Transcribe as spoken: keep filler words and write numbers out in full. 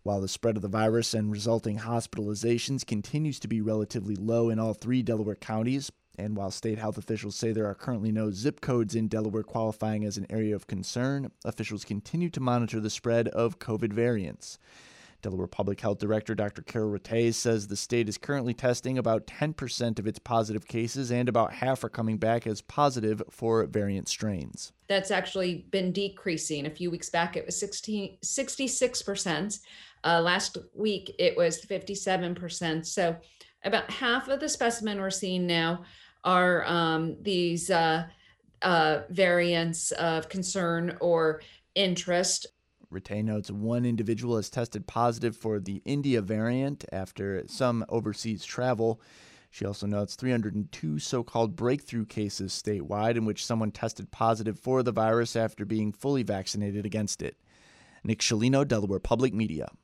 While the spread of the virus and resulting hospitalizations continues to be relatively low in all three Delaware counties, and while state health officials say there are currently no zip codes in Delaware qualifying as an area of concern, officials continue to monitor the spread of COVID variants. Delaware Public Health Director Doctor Carol Rattay says the state is currently testing about ten percent of its positive cases, and about half are coming back as positive for variant strains. That's actually been decreasing. A few weeks back, it was sixteen, sixty-six percent. Uh, last week, it was fifty-seven percent. So about half of the specimen we're seeing now are um, these uh, uh, variants of concern or interest. Rattay notes one individual has tested positive for the India variant after some overseas travel. She also notes three hundred two so-called breakthrough cases statewide in which someone tested positive for the virus after being fully vaccinated against it. Nick Scialino, Delaware Public Media.